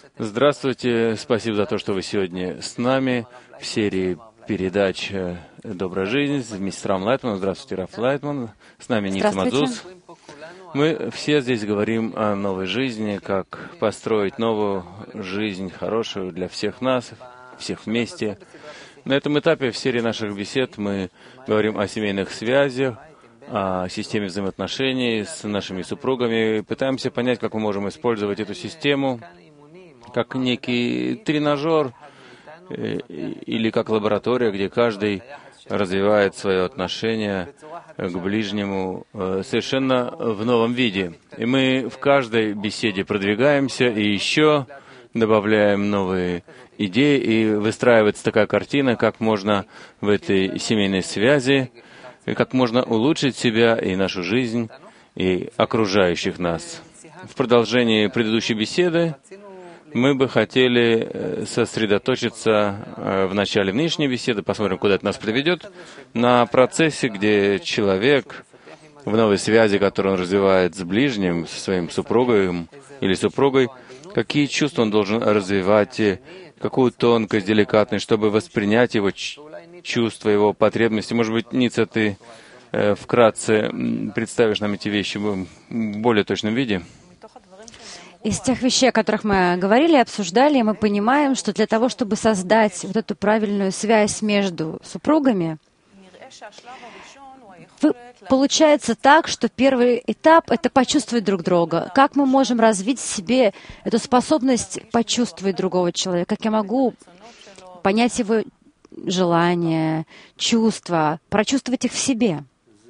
Здравствуйте, спасибо за то, что вы сегодня с нами в серии передач «Добрая жизнь» с мистером Лайтманом. Здравствуйте, Раф Лайтман. С нами Ницца Мадзус. Мы все здесь говорим о новой жизни, как построить новую жизнь, хорошую для всех нас, всех вместе. На этом этапе в серии наших бесед мы говорим о семейных связях, о системе взаимоотношений с нашими супругами. Пытаемся понять, как мы можем использовать эту систему как некий тренажер или как лаборатория, где каждый развивает свое отношение к ближнему совершенно в новом виде. И мы в каждой беседе продвигаемся и еще добавляем новые идеи, и выстраивается такая картина, как можно в этой семейной связи, и как можно улучшить себя и нашу жизнь, и окружающих нас. В продолжении предыдущей беседы мы бы хотели сосредоточиться в начале нынешней беседы, посмотрим, куда это нас приведет, на процессе, где человек в новой связи, которую он развивает с ближним, со своим супругом или супругой, какие чувства он должен развивать, какую тонкость, деликатность, чтобы воспринять его чувства, его потребности. Может быть, Ницца, ты вкратце представишь нам эти вещи в более точном виде? Из тех вещей, о которых мы говорили, обсуждали, мы понимаем, что для того, чтобы создать вот эту правильную связь между супругами, получается так, что первый этап — это почувствовать друг друга. Как мы можем развить в себе эту способность почувствовать другого человека? Как я могу понять его желания, чувства, прочувствовать их в себе?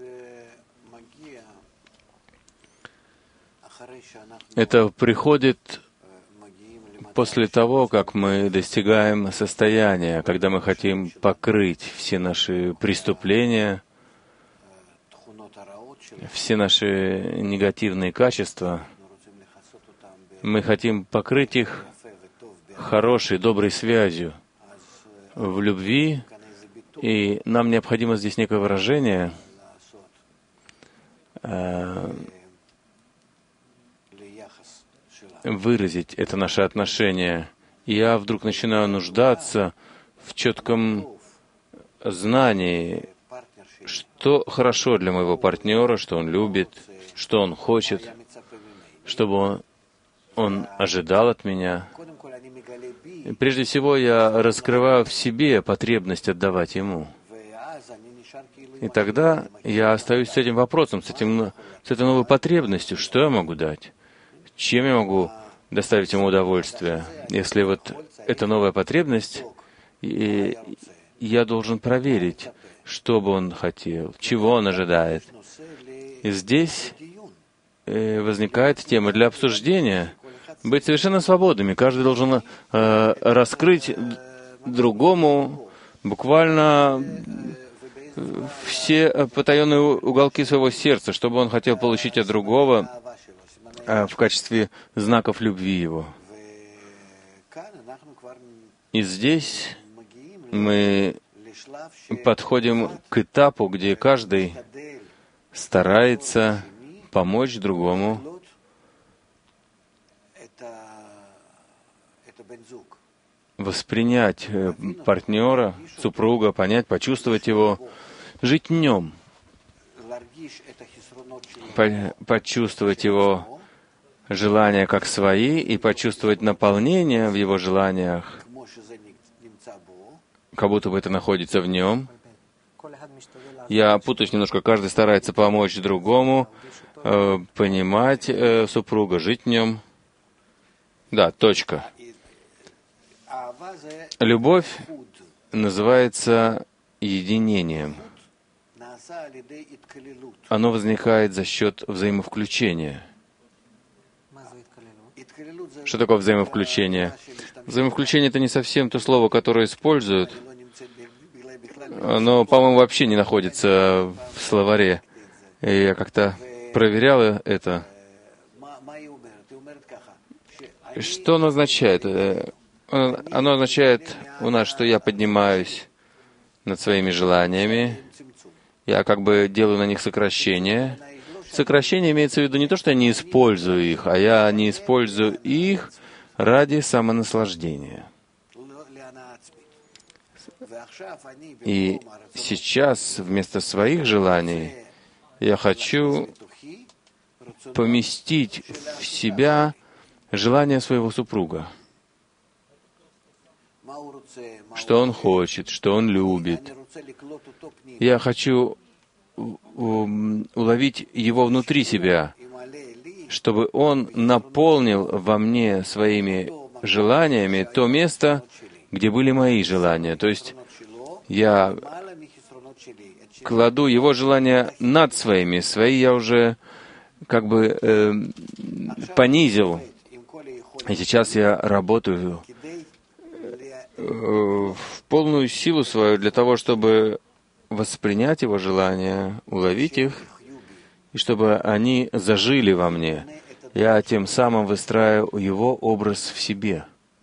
Это приходит после того, как мы достигаем состояния, когда мы хотим покрыть все наши преступления, все наши негативные качества. Мы хотим покрыть их хорошей, доброй связью в любви, и нам необходимо здесь некое выражение, выразить это наше отношение. И я вдруг начинаю нуждаться в четком знании, что хорошо для моего партнера, что он любит, что он хочет, чтобы он ожидал от меня. И прежде всего, я раскрываю в себе потребность отдавать ему. И тогда я остаюсь с этим вопросом, с этой новой потребностью, что я могу дать, чем я могу доставить ему удовольствие. Если вот эта новая потребность, и я должен проверить, что бы он хотел, чего он ожидает. И здесь возникает тема для обсуждения. Быть совершенно свободными. Каждый должен раскрыть другому буквально все потаенные уголки своего сердца, чтобы он хотел получить от другого в качестве знаков любви его. И здесь мы подходим к этапу, где каждый старается помочь другому воспринять партнера, супруга, понять, почувствовать его, жить в нем, почувствовать его желания как свои и почувствовать наполнение в его желаниях, как будто бы это находится в нем. Я путаюсь немножко. Каждый старается помочь другому, понимать супруга, жить в нем. Да, точка. Любовь называется единением. Оно возникает за счет взаимовключения. Что такое взаимовключение? Взаимовключение — это не совсем то слово, которое используют. Оно, по-моему, вообще не находится в словаре. И я как-то проверял это. Что оно означает? Оно означает у нас, что я поднимаюсь над своими желаниями, я как бы делаю на них сокращение. Сокращение имеется в виду не то, что я не использую их, а я не использую их ради самонаслаждения. И сейчас вместо своих желаний я хочу поместить в себя желание своего супруга. Что он хочет, что он любит. Я хочу уловить его внутри себя, чтобы он наполнил во мне своими желаниями то место, где были мои желания. То есть я кладу его желания над своими. Свои я уже как бы понизил. И сейчас я работаю в полную силу свою для того, чтобы воспринять его желания, уловить их, и чтобы они зажили во мне. Я тем самым выстраиваю его образ в себе.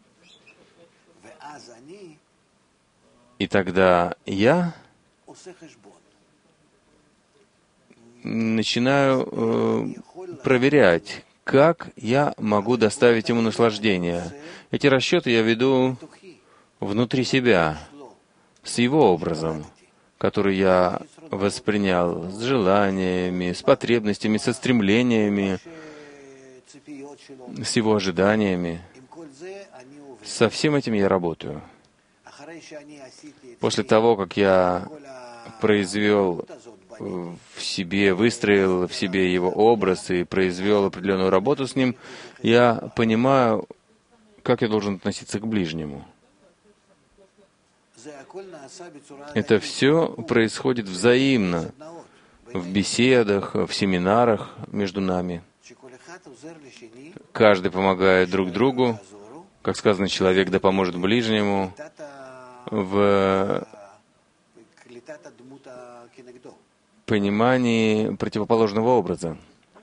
И тогда я начинаю проверять, как я могу доставить ему наслаждение. Эти расчеты я веду внутри себя, с его образом, который я воспринял, с желаниями, с потребностями, со стремлениями, с его ожиданиями. Со всем этим я работаю. После того, как я произвел в себе, выстроил в себе его образ и произвел определенную работу с ним, я понимаю, как я должен относиться к ближнему. Это все происходит взаимно, в беседах, в семинарах между нами. Каждый помогает друг другу. Как сказано, человек да поможет ближнему в понимании противоположного образа.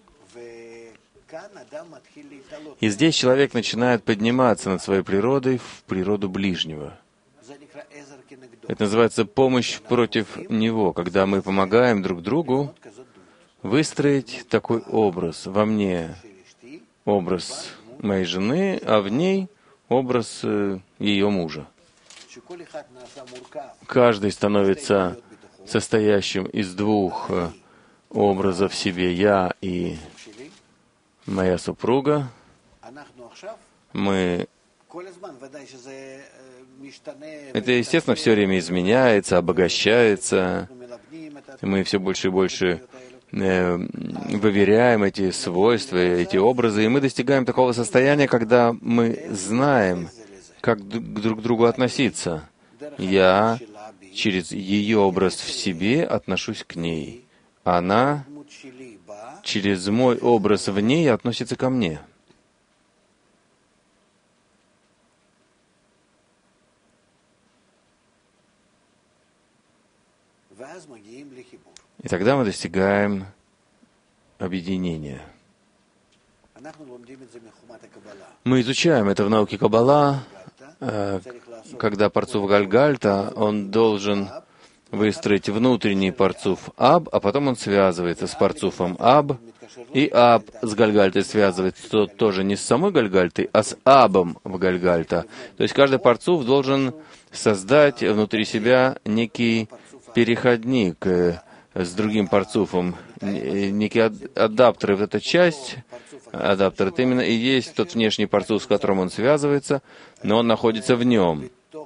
И здесь человек начинает подниматься над своей природой в природу ближнего. Это называется помощь против него, когда мы помогаем друг другу выстроить такой образ. Во мне образ моей жены, а в ней образ ее мужа. Каждый становится состоящим из двух образов в себе, я и моя супруга. Это, естественно, все время изменяется, обогащается. Мы все больше и больше выверяем эти свойства, эти образы, и мы достигаем такого состояния, когда мы знаем, как друг к другу относиться. Я через ее образ в себе отношусь к ней. Она через мой образ в ней относится ко мне. И тогда мы достигаем объединения. Мы изучаем это в науке Каббала. Когда парцуф Гальгальта, он должен выстроить внутренний парцуф Аб, а потом он связывается с парцуфом Аб, и Аб с Гальгальтой связывается тоже не с самой Гальгальтой, а с Абом в Гальгальта. То есть каждый парцуф должен создать внутри себя некий переходник с другим парцуфом, некий адаптер. И вот эта часть, адаптер, это именно и есть тот внешний парцуф, с которым он связывается, но он находится в нем.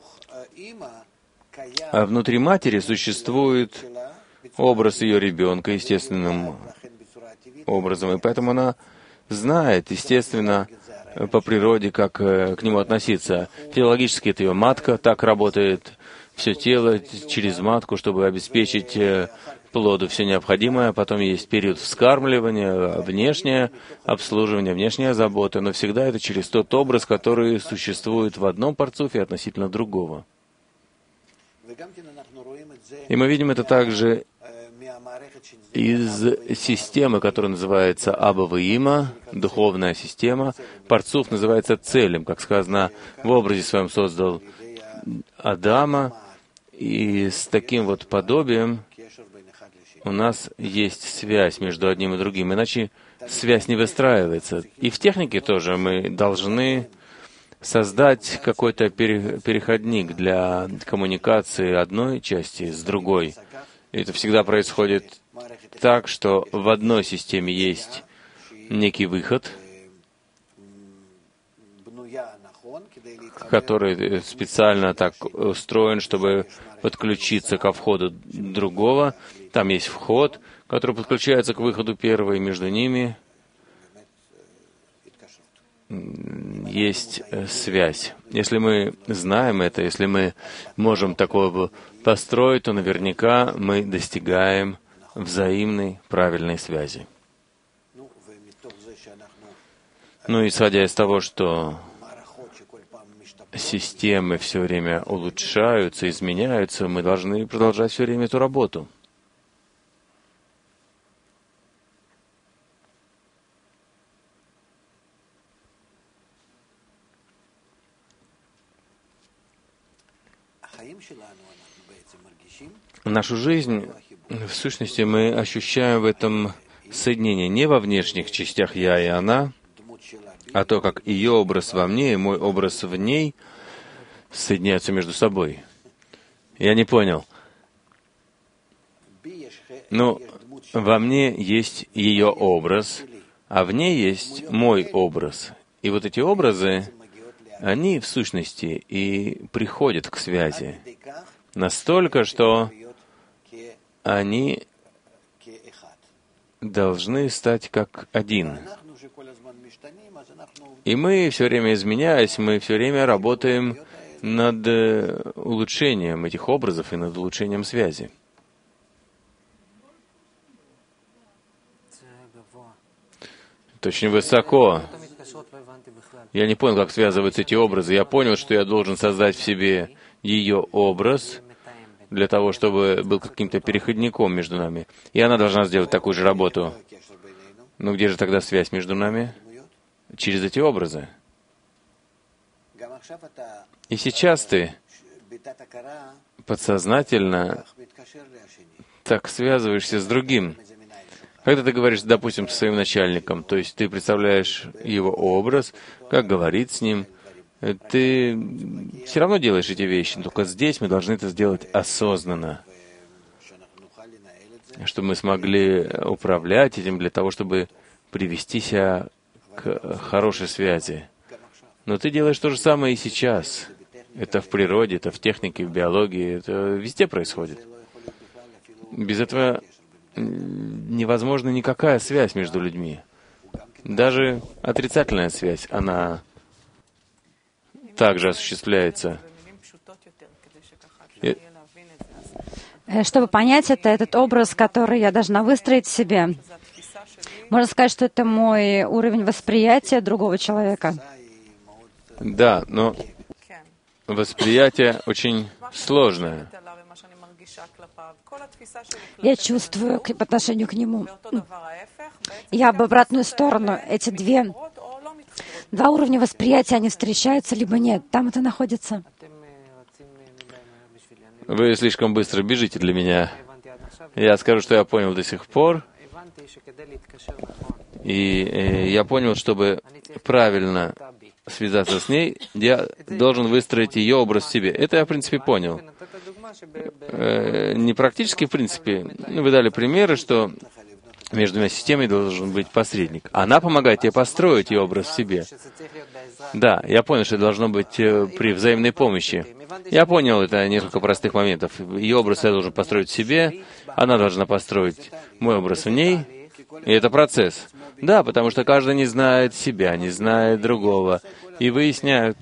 А внутри матери существует образ ее ребенка естественным образом, и поэтому она знает, естественно, по природе, как к нему относиться. Физиологически это ее матка, так работает все тело через матку, чтобы обеспечить плоду все необходимое. Потом есть период вскармливания, внешнее обслуживание, внешняя забота, но всегда это через тот образ, который существует в одном парцуфе относительно другого. И мы видим это также из системы, которая называется Аба Ваима, духовная система. Парцуф называется целем, как сказано, в образе своем создал Адама, и с таким вот подобием у нас есть связь между одним и другим, иначе связь не выстраивается. И в технике тоже мы должны создать какой-то переходник для коммуникации одной части с другой. И это всегда происходит так, что в одной системе есть некий выход, который специально так устроен, чтобы подключиться ко входу другого. Там есть вход, который подключается к выходу первого, и между ними есть связь. Если мы знаем это, если мы можем такого построить, то наверняка мы достигаем взаимной правильной связи. Ну, исходя из того, что системы все время улучшаются, изменяются, мы должны продолжать все время эту работу. Нашу жизнь, в сущности, мы ощущаем в этом соединении не во внешних частях «я» и «она», а то, как ее образ во мне и мой образ в ней соединяются между собой. Я не понял. Ну, во мне есть ее образ, а в ней есть мой образ. И вот эти образы, они, в сущности, и приходят к связи. Настолько, что они должны стать как один. И мы, все время изменяясь, мы все время работаем над улучшением этих образов и над улучшением связи. Это очень высоко. Я не понял, как связываются эти образы. Я понял, что я должен создать в себе ее образ для того, чтобы был каким-то переходником между нами. И она должна сделать такую же работу. Но где же тогда связь между нами? Через эти образы. И сейчас ты подсознательно так связываешься с другим. Когда ты говоришь, допустим, со своим начальником, то есть ты представляешь его образ, как говорит с ним, ты все равно делаешь эти вещи, только здесь мы должны это сделать осознанно, чтобы мы смогли управлять этим для того, чтобы привести себя к хорошей связи. Но ты делаешь то же самое и сейчас. Это в природе, это в технике, в биологии, это везде происходит. Без этого невозможна никакая связь между людьми. Даже отрицательная связь, она также осуществляется. Чтобы понять это, этот образ, который я должна выстроить в себе, можно сказать, что это мой уровень восприятия другого человека. Да, но восприятие очень сложное. Я чувствую по отношению к нему. Я об обратную сторону. Эти два уровня восприятия, они встречаются, либо нет. Там это находится. Вы слишком быстро бежите для меня. Я скажу, что я понял до сих пор. И я понял, чтобы правильно связаться с ней, я должен выстроить ее образ в себе. Это я, в принципе, понял. Не практически, в принципе. Вы дали примеры, что между двумя системами должен быть посредник. Она помогает тебе построить ее образ в себе. Да, я понял, что это должно быть при взаимной помощи. Я понял, это несколько простых моментов. Ее образ я должен построить в себе, она должна построить мой образ в ней, и это процесс. Да, потому что каждый не знает себя, не знает другого, и выясняют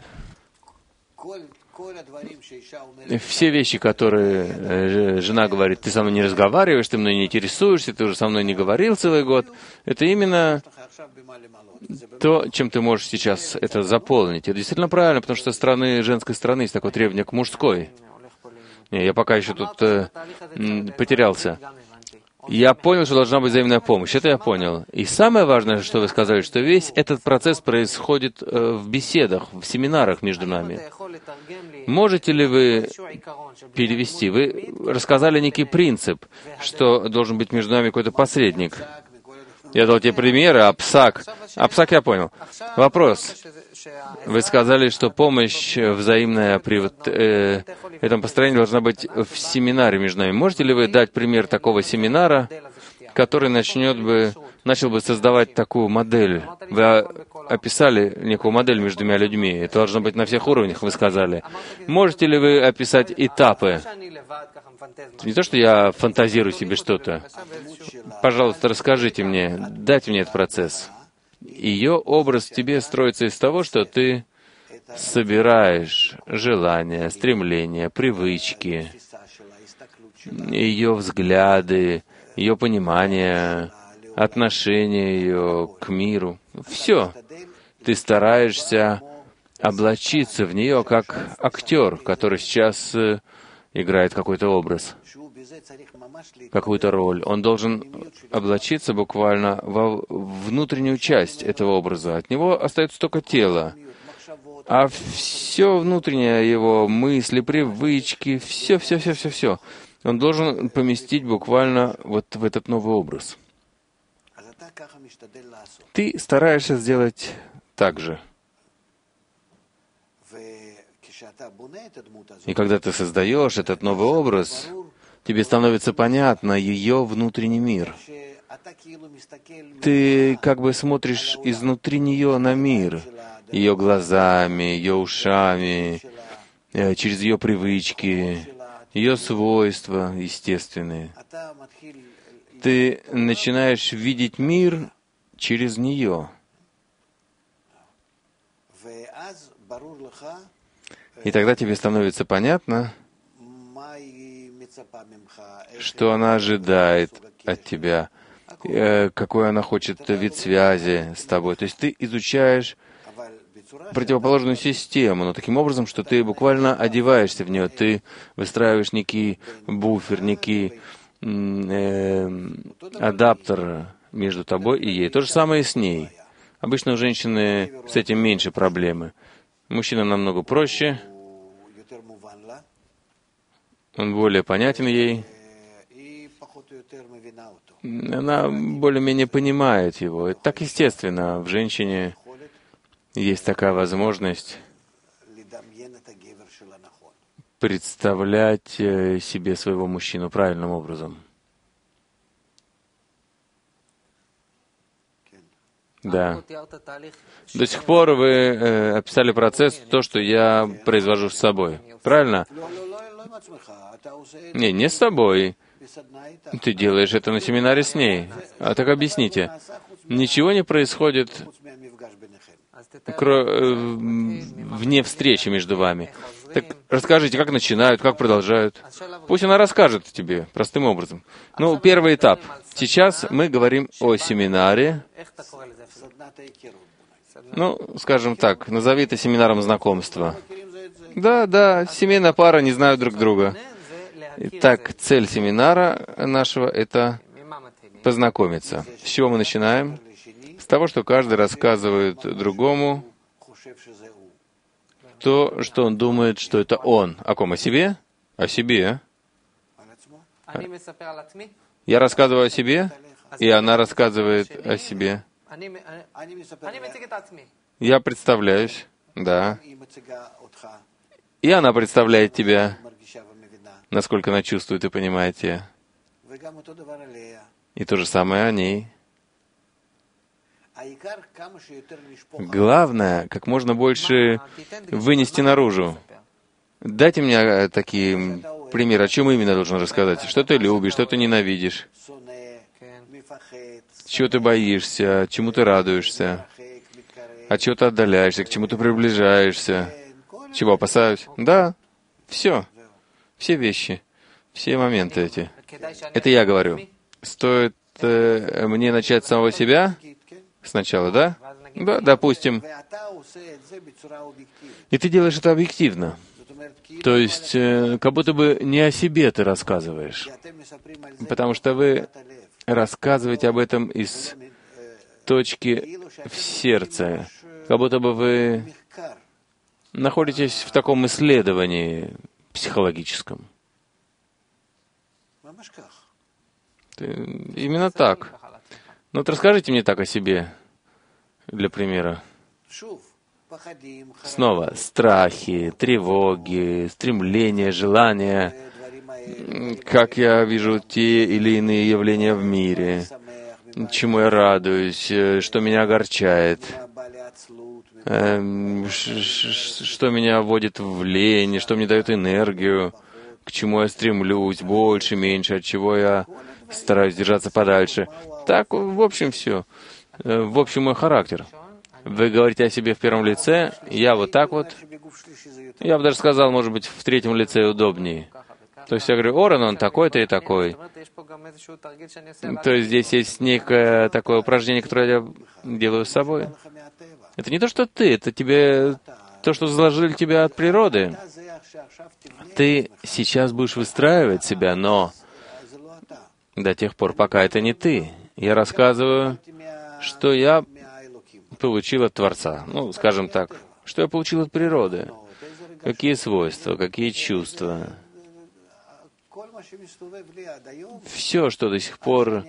все вещи, которые жена говорит: ты со мной не разговариваешь, ты мной не интересуешься, ты уже со мной не говорил целый год. Это именно то, чем ты можешь сейчас это заполнить. Это действительно правильно, потому что женской стороны есть такое требование к мужской. Я пока еще тут потерялся. Я понял, что должна быть взаимная помощь. Это я понял. И самое важное, что вы сказали, что весь этот процесс происходит в беседах, в семинарах между нами. Можете ли вы перевести? Вы рассказали некий принцип, что должен быть между нами какой-то посредник. Я дал тебе примеры, Апсак. Апсак я понял. Вопрос. Вы сказали, что помощь взаимная при этом построении должна быть в семинаре между нами. Можете ли вы дать пример такого семинара, который начал бы создавать такую модель? Вы описали некую модель между двумя людьми. Это должно быть на всех уровнях, вы сказали. Можете ли вы описать этапы? Не то, что я фантазирую себе что-то. Пожалуйста, расскажите мне, дайте мне этот процесс. Ее образ в тебе строится из того, что ты собираешь желания, стремления, привычки, ее взгляды, ее понимание, отношение ее к миру. Все. Ты стараешься облачиться в нее как актер, который сейчас играет какой-то образ, какую-то роль. Он должен облачиться буквально во внутреннюю часть этого образа. От него остается только тело. А все внутреннее его, мысли, привычки, все, он должен поместить буквально вот в этот новый образ. Ты стараешься сделать так же. И когда ты создаешь этот новый образ, тебе становится понятно ее внутренний мир. Ты как бы смотришь изнутри нее на мир, ее глазами, ее ушами, через ее привычки, ее свойства естественные. Ты начинаешь видеть мир через нее. И тогда тебе становится понятно, что она ожидает от тебя, какой она хочет вид связи с тобой. То есть ты изучаешь противоположную систему, но таким образом, что ты буквально одеваешься в нее, ты выстраиваешь некий буфер, некий адаптер между тобой и ей. То же самое и с ней. Обычно у женщины с этим меньше проблемы. Мужчина намного проще, он более понятен ей. Она более-менее понимает его. Это так естественно. В женщине есть такая возможность представлять себе своего мужчину правильным образом. Да. До сих пор вы описали процесс, то, что я произвожу с собой. Правильно? Не с собой. Ты делаешь это на семинаре с ней. А так объясните. Ничего не происходит вне встречи между вами. Так расскажите, как начинают, как продолжают. Пусть она расскажет тебе простым образом. Ну, первый этап. Сейчас мы говорим о семинаре. Ну, скажем так, назови это семинаром знакомства. Да, семейная пара не знают друг друга. Итак, цель семинара нашего — это познакомиться. С чего мы начинаем? С того, что каждый рассказывает другому то, что он думает, что это он. О ком? О себе? О себе. Я рассказываю о себе, и она рассказывает о себе. Я представляюсь, да. И она представляет тебя, насколько она чувствует и понимает тебя. И то же самое о ней. Главное, как можно больше вынести наружу. Дайте мне такие примеры, о чем именно должен рассказать. Что ты любишь, что ты ненавидишь, чего ты боишься, чему ты радуешься, от чего ты отдаляешься, к чему ты приближаешься, чего опасаюсь. Да, все вещи, все моменты эти. Это я говорю. Стоит мне начать с самого себя сначала, да? Да, допустим. И ты делаешь это объективно. То есть, как будто бы не о себе ты рассказываешь. Потому что вы рассказываете об этом из точки в сердце. Как будто бы вы находитесь в таком исследовании психологическом. Именно так. Ну вот расскажите мне так о себе, для примера. Снова страхи, тревоги, стремления, желания, как я вижу те или иные явления в мире, чему я радуюсь, что меня огорчает, что меня вводит в лень, что мне дает энергию, к чему я стремлюсь, больше, меньше, от чего я стараюсь держаться подальше. Так, в общем, все. В общем, мой характер. Вы говорите о себе в первом лице, я вот так вот. Я бы даже сказал, может быть, в третьем лице удобнее. То есть я говорю, Орен, он такой-то и такой. То есть здесь есть некое такое упражнение, которое я делаю с собой. Это не то, что ты, это тебе то, что заложили тебя от природы. Ты сейчас будешь выстраивать себя, но до тех пор, пока это не ты. Я рассказываю, что я получил от Творца. Ну, скажем так, что я получил от природы. Какие свойства, какие чувства. Все, что до сих пор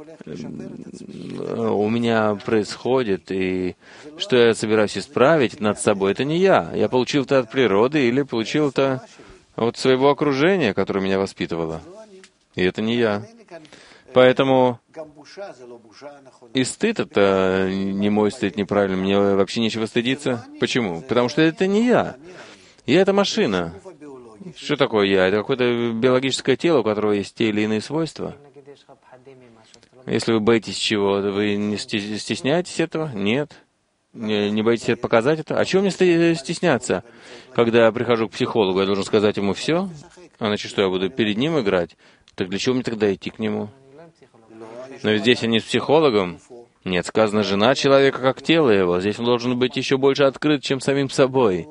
у меня происходит, и что я собираюсь исправить над собой, это не я. Я получил это от природы или получил это от своего окружения, которое меня воспитывало. И это не я. Поэтому и стыд — это не мой стыд, неправильно. Мне вообще нечего стыдиться. Почему? Потому что это не я. Я — это машина. Что такое я? Это какое-то биологическое тело, у которого есть те или иные свойства. Если вы боитесь чего-то, вы не стесняетесь этого? Нет. Не боитесь показать это? А чего мне стесняться? Когда я прихожу к психологу, я должен сказать ему все? А значит, что я буду перед ним играть? Так для чего мне тогда идти к нему? Но ведь здесь я не с психологом. Нет, сказано, жена человека как тело его. Здесь он должен быть еще больше открыт, чем самим собой.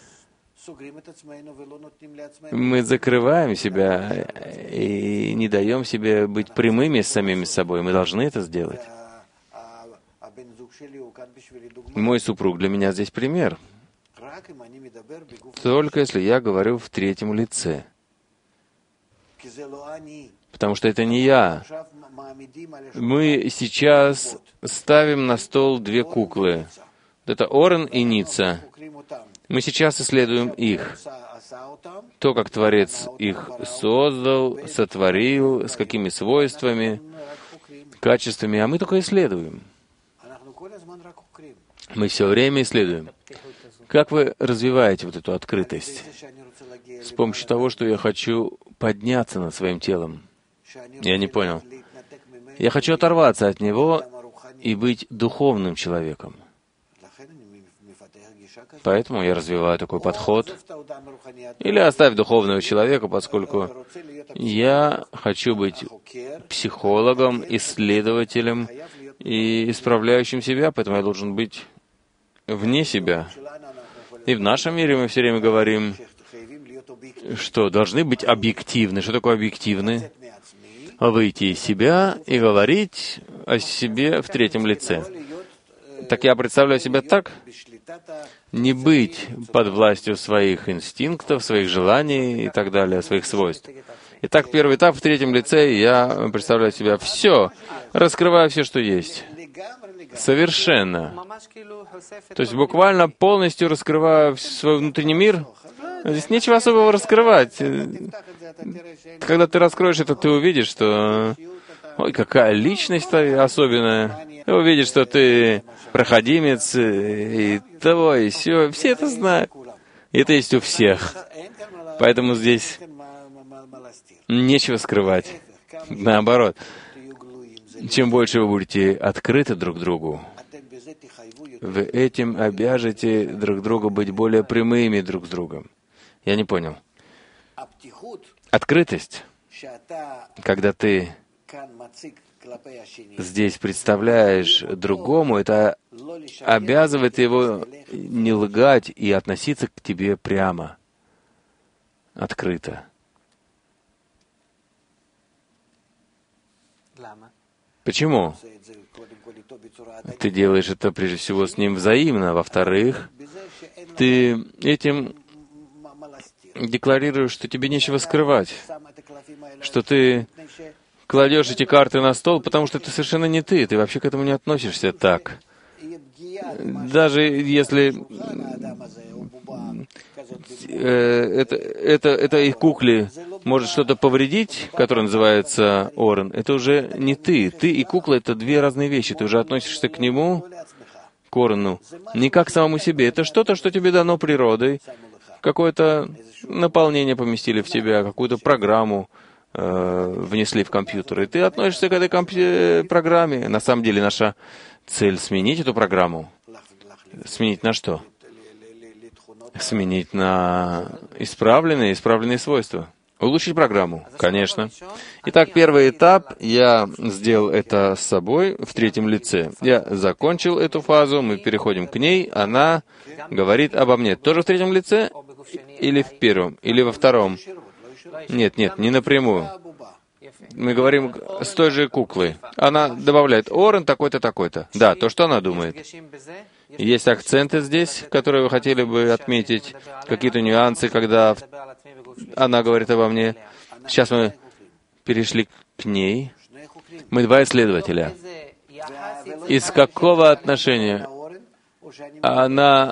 Мы закрываем себя и не даем себе быть прямыми с самими собой. Мы должны это сделать. Мой супруг для меня здесь пример. Только если я говорю в третьем лице. Потому что это не я. Мы сейчас ставим на стол две куклы. Это Орен и Ница. Мы сейчас исследуем их. То, как Творец их создал, сотворил, с какими свойствами, качествами, а мы только исследуем. Мы все время исследуем. Как вы развиваете вот эту открытость? С помощью того, что я хочу подняться над своим телом. Я не понял. Я хочу оторваться от него и быть духовным человеком. Поэтому я развиваю такой подход. Или оставь духовного человека, поскольку я хочу быть психологом, исследователем и исправляющим себя, поэтому я должен быть вне себя. И в нашем мире мы все время говорим, что должны быть объективны. Что такое объективны? Выйти из себя и говорить о себе в третьем лице. Так я представляю себя так, не быть под властью своих инстинктов, своих желаний и так далее, своих свойств. Итак, первый этап в третьем лице, я представляю себя все, раскрываю все, что есть. Совершенно. То есть буквально полностью раскрываю свой внутренний мир. Здесь нечего особого раскрывать. Когда ты раскроешь это, ты увидишь, что... Ой, какая личность особенная. Ты увидишь, что ты проходимец, и того, и сё. Все это знают. И это есть у всех. Поэтому здесь нечего скрывать. Наоборот. Чем больше вы будете открыты друг другу, вы этим обяжете друг друга быть более прямыми друг с другом. Я не понял. Открытость, когда ты здесь представляешь другому, это обязывает его не лгать и относиться к тебе прямо, открыто. Почему? Ты делаешь это прежде всего с ним взаимно. Во-вторых, ты этим декларируешь, что тебе нечего скрывать, что ты кладешь эти карты на стол, потому что это совершенно не ты, ты вообще к этому не относишься так. даже если этой кукле может что-то повредить, которое называется Орен, это уже не ты. Ты и кукла — это две разные вещи. Ты уже относишься к нему, к Орену, не как к самому себе. Это что-то, что тебе дано природой. Какое-то наполнение поместили в тебя, какую-то программу внесли в компьютер. И ты относишься к этой программе. На самом деле наша цель — сменить эту программу. Сменить на что? Сменить на исправленные свойства. Улучшить программу, конечно. Итак, первый этап, я сделал это с собой в третьем лице. Я закончил эту фазу, мы переходим к ней, она говорит обо мне. Тоже в третьем лице? Или в первом? Или во втором? Нет, не напрямую. Мы говорим с той же куклой. Она добавляет Орен такой-то, такой-то. Да, то, что она думает. Есть акценты здесь, которые вы хотели бы отметить, какие-то нюансы, когда она говорит обо мне. Сейчас мы перешли к ней. Мы два исследователя. Из какого отношения она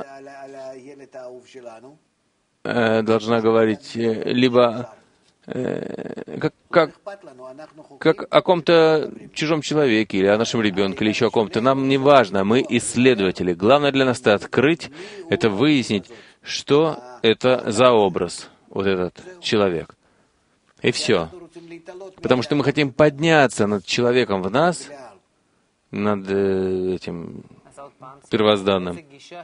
должна говорить либо как о ком-то чужом человеке, или о нашем ребенке, или еще о ком-то. Нам не важно, мы исследователи. Главное для нас — это открыть, это выяснить, что это за образ, вот этот человек. И все. Потому что мы хотим подняться над человеком в нас, над этим первозданным.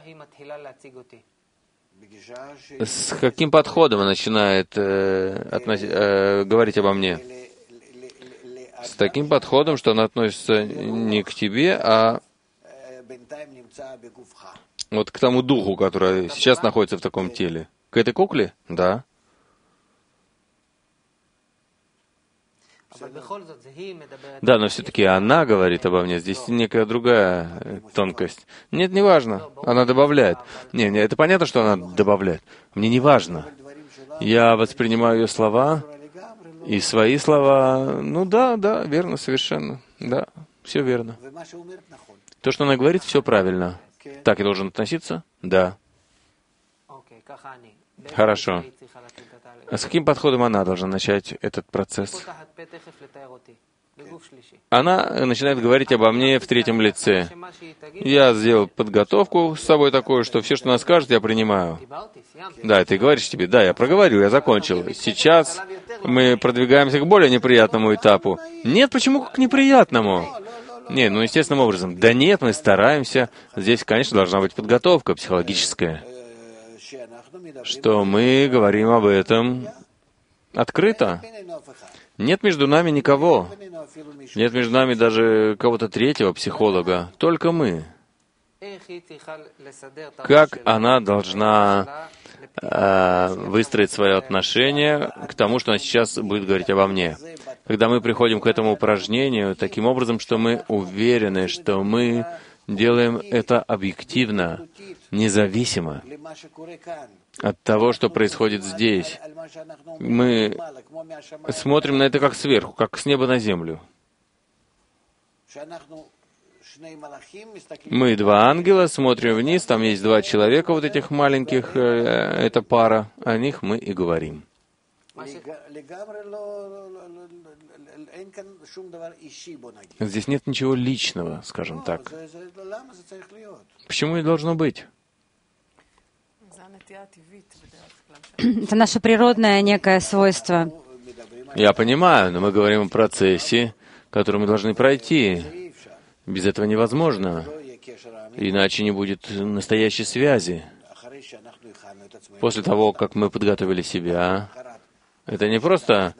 С каким подходом он начинает говорить обо мне? С таким подходом, что он относится не к тебе, а вот к тому духу, который сейчас находится в таком теле. К этой кукле? Да. Да, но все-таки она говорит обо мне. Здесь некая другая тонкость. Нет, не важно. Она добавляет. Не, это понятно, что она добавляет. Мне не важно. Я воспринимаю ее слова и свои слова. Ну да, верно, совершенно. Да, все верно. То, что она говорит, все правильно. Так я должен относиться? Да. Хорошо. А с каким подходом она должна начать этот процесс? Она начинает говорить обо мне в третьем лице. Я сделал подготовку с собой такую, что все, что она скажет, я принимаю. Да, ты говоришь тебе, да, я проговорю, я закончил. Сейчас мы продвигаемся к более неприятному этапу. Нет, почему к неприятному? Нет, естественным образом. Да нет, мы стараемся. Здесь, конечно, должна быть подготовка психологическая, что мы говорим об этом открыто. Нет между нами никого. Нет между нами даже кого-то третьего психолога. Только мы. Как она должна выстроить свое отношение к тому, что она сейчас будет говорить обо мне? Когда мы приходим к этому упражнению таким образом, что мы уверены, что мы делаем это объективно, независимо от того, что происходит здесь. Мы смотрим на это как сверху, как с неба на землю. Мы два ангела, смотрим вниз, там есть два человека, вот этих маленьких, это пара, о них мы и говорим. Здесь нет ничего личного, скажем так. Почему и должно быть? Это наше природное некое свойство. Я понимаю, но мы говорим о процессе, который мы должны пройти. Без этого невозможно. Иначе не будет настоящей связи. После того, как мы подготовили себя, это не просто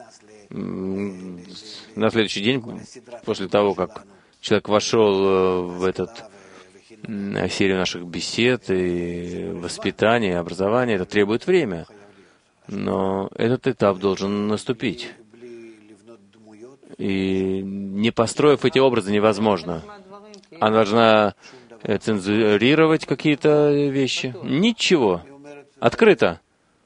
на следующий день, после того, как человек вошел в серию наших бесед и воспитания, и образования, это требует время. Но этот этап должен наступить. И не построив эти образы, невозможно. Она должна цензурировать какие-то вещи. Ничего. Открыто.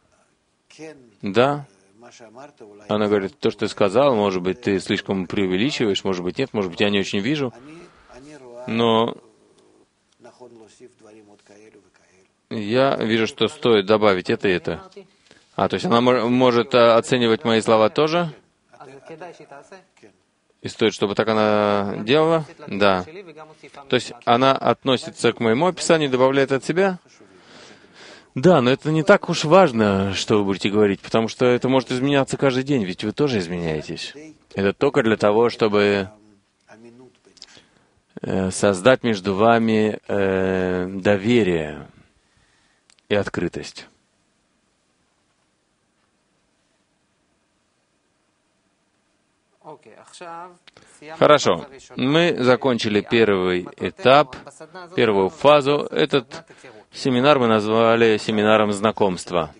Да. Она говорит, то, что ты сказал, может быть, ты слишком преувеличиваешь, может быть, нет, может быть, я не очень вижу. Но я вижу, что стоит добавить это и это. То есть она может оценивать мои слова тоже? И стоит, чтобы так она делала? Да. То есть она относится к моему описанию, добавляет от себя? Да, но это не так уж важно, что вы будете говорить, потому что это может изменяться каждый день, ведь вы тоже изменяетесь. Это только для того, чтобы создать между вами доверие и открытость. Хорошо. Мы закончили первый этап, первую фазу. Этот семинар мы назвали семинаром знакомства.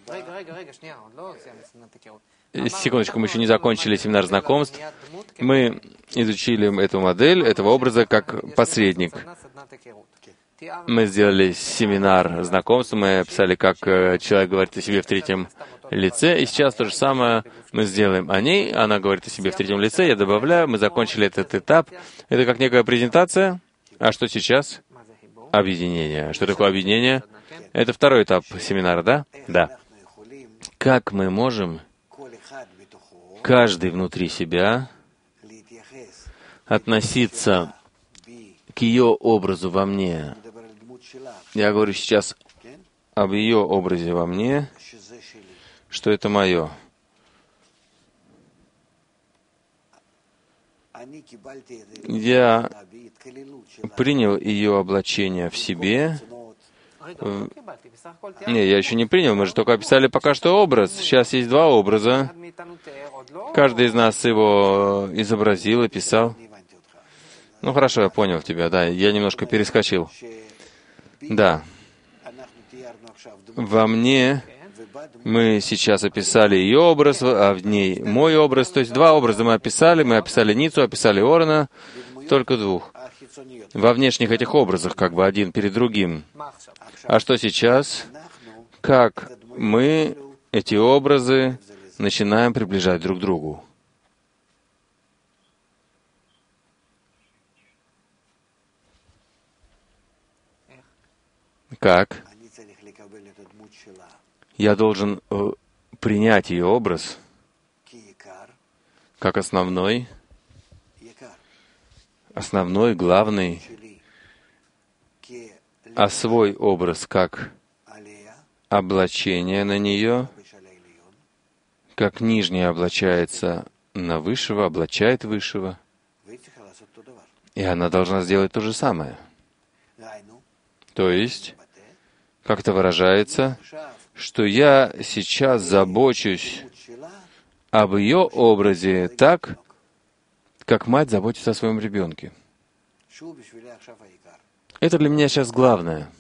Секундочку, мы еще не закончили семинар знакомств. Мы изучили эту модель, этого образа как посредник. Мы сделали семинар знакомства, мы описали, как человек говорит о себе в третьем лице, и сейчас то же самое мы сделаем о ней. Она говорит о себе в третьем лице, я добавляю, мы закончили этот этап. Это как некая презентация. А что сейчас? Объединение. Что такое объединение? Это второй этап семинара, да? Да. Как мы можем, каждый внутри себя, относиться к ее образу во мне? Я говорю сейчас об ее образе во мне, что это мое. Я принял ее облачение в себе. Не, я еще не принял, мы же только описали пока что образ. Сейчас есть два образа. Каждый из нас его изобразил, описал. Ну хорошо, я понял тебя, да, я немножко перескочил. Да. Во мне мы сейчас описали ее образ, а в ней мой образ. То есть два образа мы описали Ницу, описали Орона, только двух. Во внешних этих образах, как бы один перед другим. А что сейчас? Как мы эти образы начинаем приближать друг к другу? Как? Я должен принять ее образ как основной, главный, а свой образ как облачение на нее, как нижнее облачается на высшего, облачает высшего, и она должна сделать то же самое. То есть, как это выражается, что я сейчас забочусь об ее образе так, как мать заботится о своем ребенке. Это для меня сейчас главное.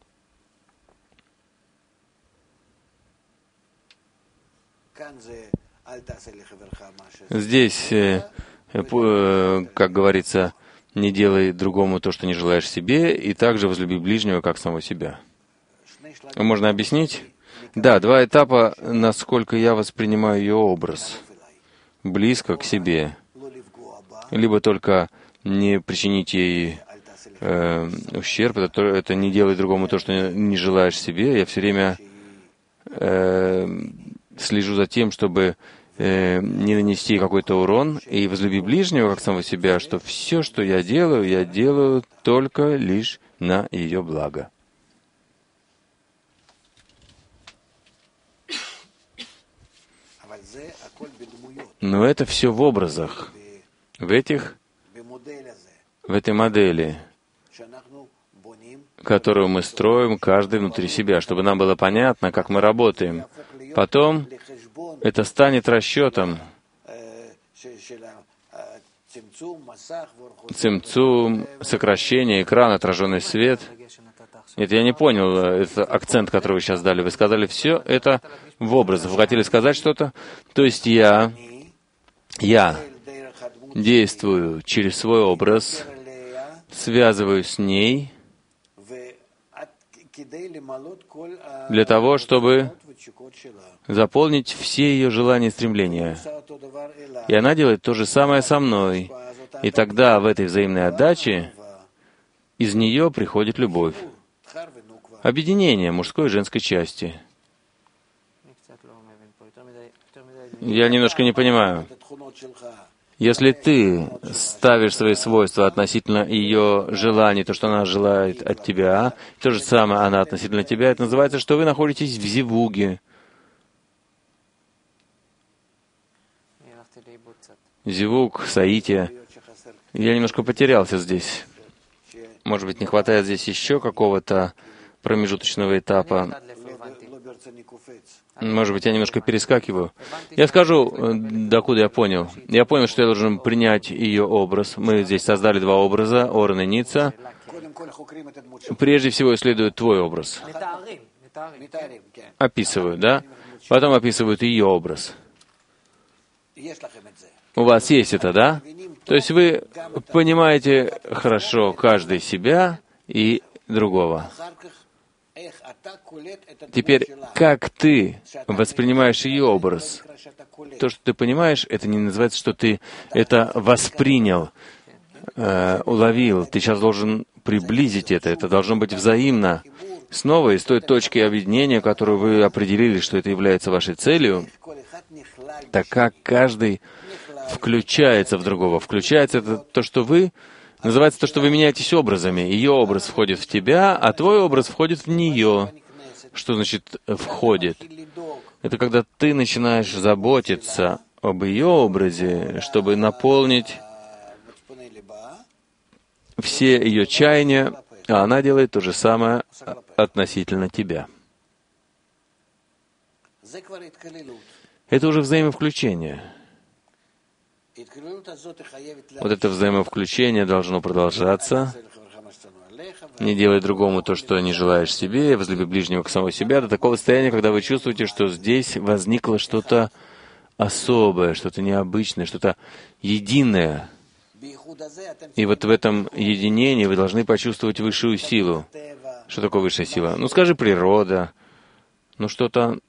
Здесь, как говорится, не делай другому то, что не желаешь себе, и также возлюби ближнего, как самого себя. Можно объяснить? Да, два этапа, насколько я воспринимаю ее образ. Близко к себе. Либо только не причинить ей ущерб, это не делай другому то, что не желаешь себе. Я все время слежу за тем, чтобы не нанести какой-то урон, и возлюби ближнего, как самого себя, что все, что я делаю только лишь на ее благо. Но это все в образах, в этой модели, которую мы строим, каждый внутри себя, чтобы нам было понятно, как мы работаем. Потом это станет расчетом. Цимцум, сокращение, экран, отраженный свет. Нет, я не понял, это акцент, который вы сейчас дали. Вы сказали, все это в образах. Вы хотели сказать что-то? То есть я действую через свой образ, связываюсь с ней для того, чтобы заполнить все ее желания и стремления. И она делает то же самое со мной. И тогда в этой взаимной отдаче из нее приходит любовь. объединение мужской и женской части. Я немножко не понимаю. Если ты ставишь свои свойства относительно ее желаний, то, что она желает от тебя, то же самое она относительно тебя, это называется, что вы находитесь в зивуге. Зивуг, саития. Я немножко потерялся здесь. Может быть, не хватает здесь еще какого-то промежуточного этапа. Может быть, я немножко перескакиваю. Я скажу, докуда я понял. Я понял, что я должен принять ее образ. Мы здесь создали два образа, Орен и Ница. Прежде всего исследуют твой образ. Описывают, да? Потом описывают ее образ. У вас есть это, да? То есть вы понимаете хорошо каждый себя и другого. Теперь, как ты воспринимаешь ее образ? То, что ты понимаешь, это не называется, что ты это воспринял, уловил. Ты сейчас должен приблизить это. Это должно быть взаимно. Снова из той точки объединения, которую вы определили, что это является вашей целью, так как каждый включается в другого. Включается это то, что вы... Называется то, что вы меняетесь образами. Ее образ входит в тебя, а твой образ входит в нее. Что значит «входит»? Это когда ты начинаешь заботиться об ее образе, чтобы наполнить все ее чаяния, а она делает то же самое относительно тебя. Это уже взаимовключение. Вот это взаимовключение должно продолжаться. Не делай другому то, что не желаешь себе, возлюби ближнего к самого себя, до такого состояния, когда вы чувствуете, что здесь возникло что-то особое, что-то необычное, что-то единое. И вот в этом единении вы должны почувствовать высшую силу. Что такое высшая сила? Ну, скажи, природа. Ну, что-то...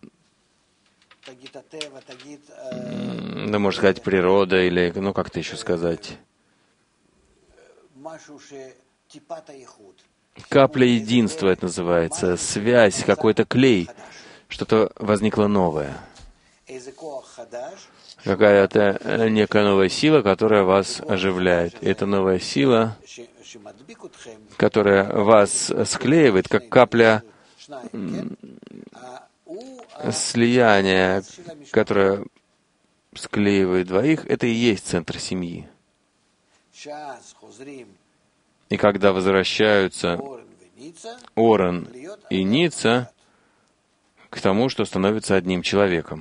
Да, можно сказать, природа, или, ну, как-то еще сказать. Капля единства это называется, связь, какой-то клей, что-то возникло новое. Какая-то некая новая сила, которая вас оживляет. И эта новая сила, которая вас склеивает, как капля слияния, которая склеивает двоих, это и есть центр семьи. И когда возвращаются Орен и Ница к тому, что становится одним человеком.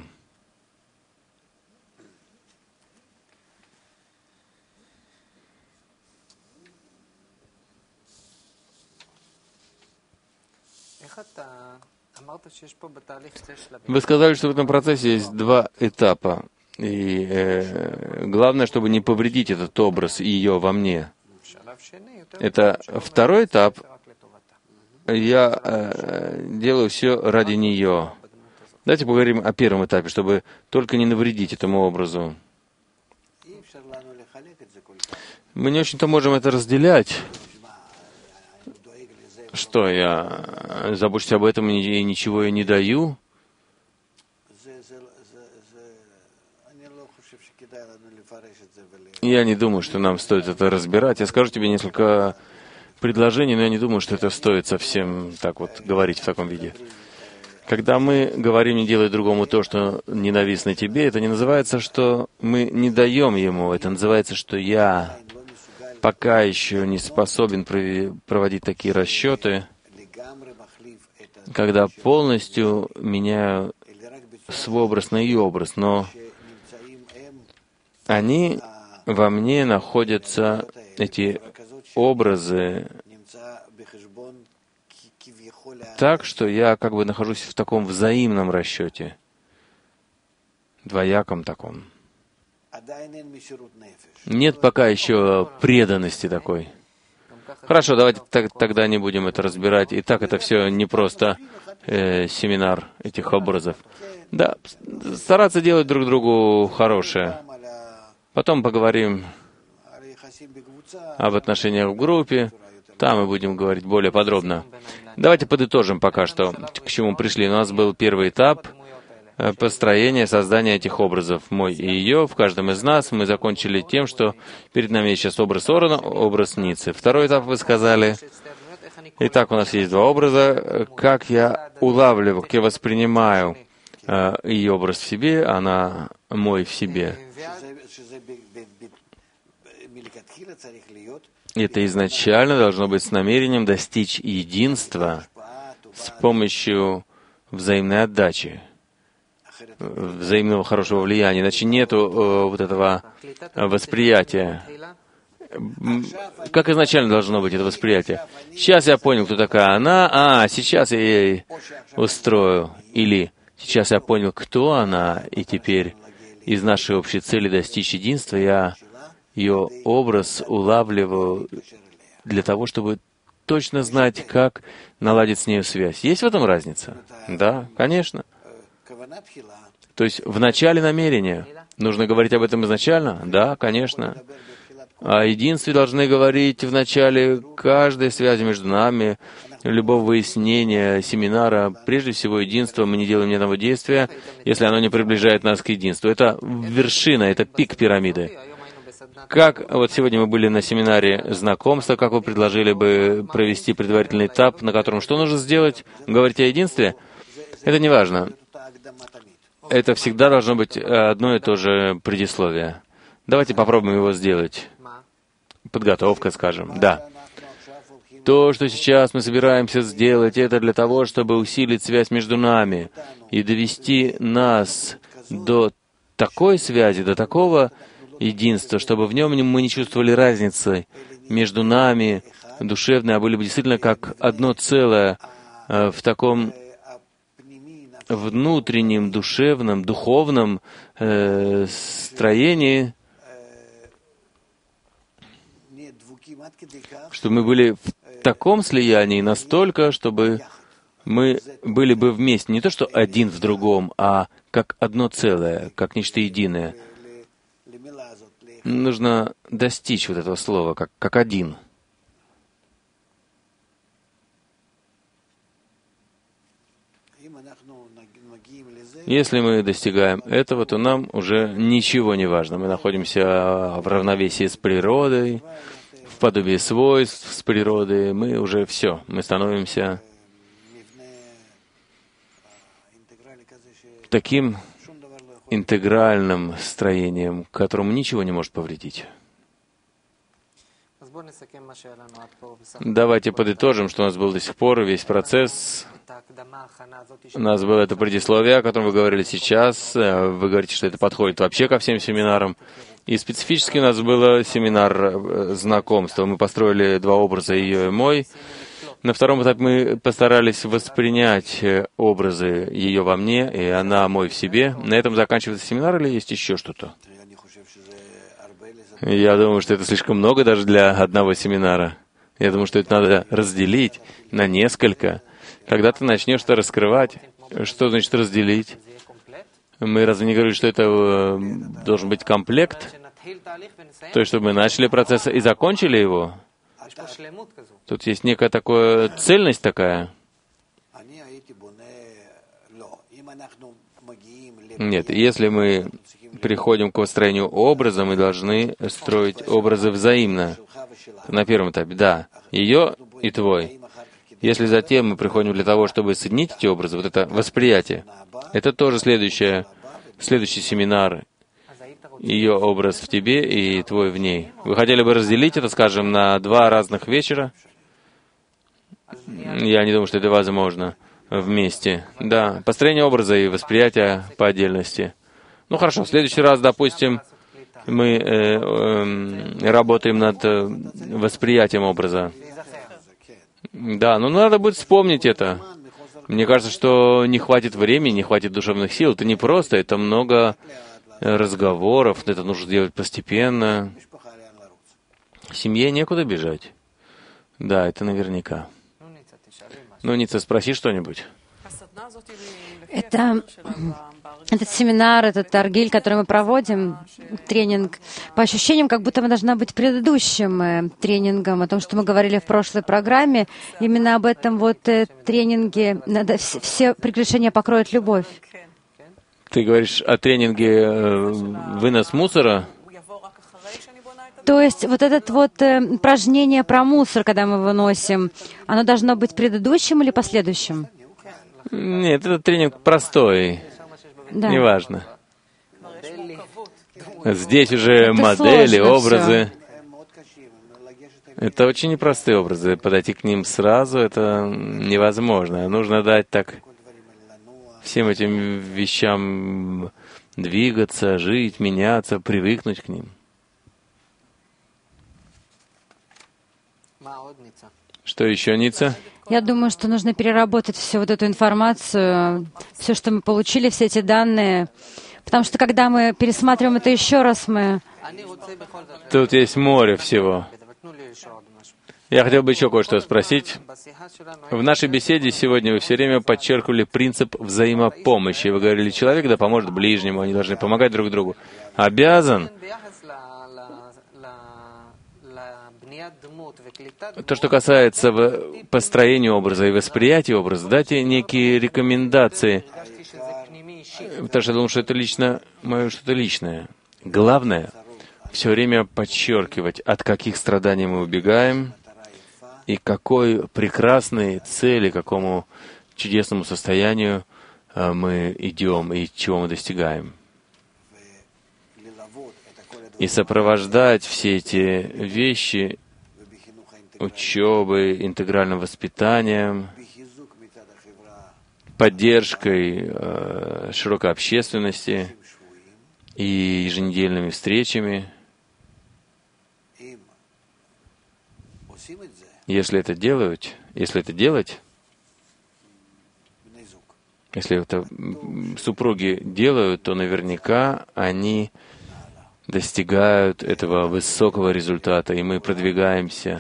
Вы сказали, что в этом процессе есть два этапа. И главное, чтобы не повредить этот образ ее во мне. Это второй этап. Я делаю все ради нее. Давайте поговорим о первом этапе, чтобы только не навредить этому образу. Мы не очень-то можем это разделять. Что, я забочусь об этом и ничего ей не даю? Я не думаю, что нам стоит это разбирать. Я скажу тебе несколько предложений, но я не думаю, что это стоит совсем так вот говорить в таком виде. Когда мы говорим «не делай другому то, что ненавистно тебе», это не называется, что мы не даем ему. Это называется, что я пока еще не способен проводить такие расчеты, когда полностью меняю свой образ на ее образ, но они во мне находятся, эти образы, так, что я как бы нахожусь в таком взаимном расчете, двояком таком. Нет пока еще преданности такой. Хорошо, давайте тогда не будем это разбирать. И так это все не просто семинар этих образов. Да, стараться делать друг другу хорошее. Потом поговорим об отношениях в группе. Там мы будем говорить более подробно. Давайте подытожим пока что, к чему пришли. У нас был первый этап построения, создания этих образов. Мой и ее, в каждом из нас. Мы закончили тем, что перед нами есть сейчас образ Орона, образ Ниццы. Второй этап вы сказали. Итак, у нас есть два образа. Как я улавливаю, как я воспринимаю ее образ в себе, она мой в себе. Это изначально должно быть с намерением достичь единства с помощью взаимной отдачи, взаимного хорошего влияния. Иначе нету вот этого восприятия. Как изначально должно быть это восприятие? Сейчас я понял, кто такая она, сейчас я ей устрою. Или сейчас я понял, кто она, и теперь из нашей общей цели достичь единства я ее образ улавливаю для того, чтобы точно знать, как наладить с нею связь. Есть в этом разница? Да, конечно. То есть в начале намерения. Нужно говорить об этом изначально? Да, конечно. О единстве должны говорить в начале каждой связи между нами, любого выяснения, семинара. Прежде всего, единство. Мы не делаем ни одного действия, если оно не приближает нас к единству. Это вершина, это пик пирамиды. Как вот сегодня мы были на семинаре знакомства, как вы предложили бы провести предварительный этап, на котором что нужно сделать? Говорить о единстве? Это не важно. Это всегда должно быть одно и то же предисловие. Давайте попробуем его сделать. Подготовка, скажем. Да. То, что сейчас мы собираемся сделать, это для того, чтобы усилить связь между нами и довести нас до такой связи, до такого единства, чтобы в нем мы не чувствовали разницы между нами, душевной, а были бы действительно как одно целое в таком внутреннем, душевном, духовном строении, чтобы мы были в таком слиянии настолько, чтобы мы были бы вместе, не то что один в другом, а как одно целое, как нечто единое. Нужно достичь вот этого слова, как один. Если мы достигаем этого, то нам уже ничего не важно. Мы находимся в равновесии с природой, в подобии свойств с природой. Мы уже все. Мы становимся таким интегральным строением, которому ничего не может повредить. Давайте подытожим, что у нас был до сих пор весь процесс. У нас было это предисловие, о котором вы говорили сейчас. Вы говорите, что это подходит вообще ко всем семинарам. И специфически у нас был семинар знакомства. Мы построили два образа, ее и мой. На втором этапе мы постарались воспринять образы ее во мне, и она мой в себе. На этом заканчивается семинар или есть еще что-то? Я думаю, что это слишком много даже для одного семинара. Я думаю, что это надо разделить на несколько. Когда ты начнешь это раскрывать, что значит разделить? Мы разве не говорили, что это должен быть комплект? То есть, чтобы мы начали процесс и закончили его? Тут есть некая такая цельность такая. Нет, если мы приходим к построению образа, мы должны строить образы взаимно. На первом этапе, да, ее и твой. Если затем мы приходим для того, чтобы соединить эти образы, вот это восприятие, это тоже следующий семинар. Ее образ в тебе и твой в ней. Вы хотели бы разделить это, скажем, на два разных вечера? Я не думаю, что это возможно вместе. Да, построение образа и восприятия по отдельности. Ну хорошо, в следующий раз, допустим, мы работаем над восприятием образа. Да, но надо будет вспомнить это. Мне кажется, что не хватит времени, не хватит душевных сил. Это не просто, это много разговоров, это нужно делать постепенно. Семье некуда бежать. Да, это наверняка. Ну, Ницца, спроси что-нибудь. Это этот семинар, этот аргиль, который мы проводим, тренинг, по ощущениям, как будто бы должна быть предыдущим тренингом, о том, что мы говорили в прошлой программе. Именно об этом вот тренинге все прегрешения покроет любовь. Ты говоришь о тренинге вынос мусора? То есть вот это вот упражнение про мусор, когда мы выносим, оно должно быть предыдущим или последующим? Нет, этот тренинг простой. Да. Неважно. Здесь уже это модели, образы. Это очень непростые образы. Подойти к ним сразу — это невозможно. Нужно дать так всем этим вещам двигаться, жить, меняться, привыкнуть к ним. Что еще, Ницца? Я думаю, что нужно переработать всю вот эту информацию, все, что мы получили, все эти данные, потому что когда мы пересматриваем это еще раз, мы... Тут есть море всего. Я хотел бы еще кое-что спросить. В нашей беседе сегодня вы все время подчеркивали принцип взаимопомощи. Вы говорили, человек да поможет ближнему, они должны помогать друг другу. Обязан. То, что касается построения образа и восприятия образа, дайте некие рекомендации, потому что я думаю, что это лично мое что-то личное. Главное — все время подчеркивать, от каких страданий мы убегаем и к какой прекрасной цели, к какому чудесному состоянию мы идем и чего мы достигаем. И сопровождать все эти вещи учебой, интегральным воспитанием, поддержкой широкой общественности и еженедельными встречами. Если это делать, если это супруги делают, то наверняка они достигают этого высокого результата, и мы продвигаемся